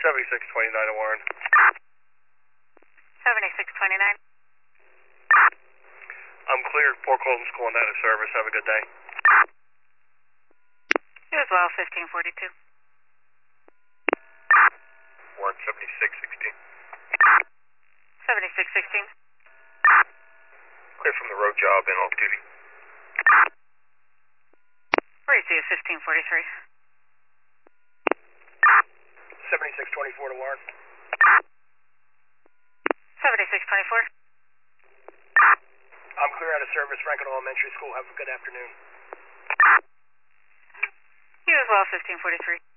7629 to Warren. 7629. I'm cleared. Port Colton School and out of service. Have a good day. You as well, 1542. Warren 7616. 7616. Clear from the road job and off duty. Where is he at 1543? 7624 to Warren. 7624. I'm clear out of service. Franklin Elementary School. Have a good afternoon. You as well, 1543.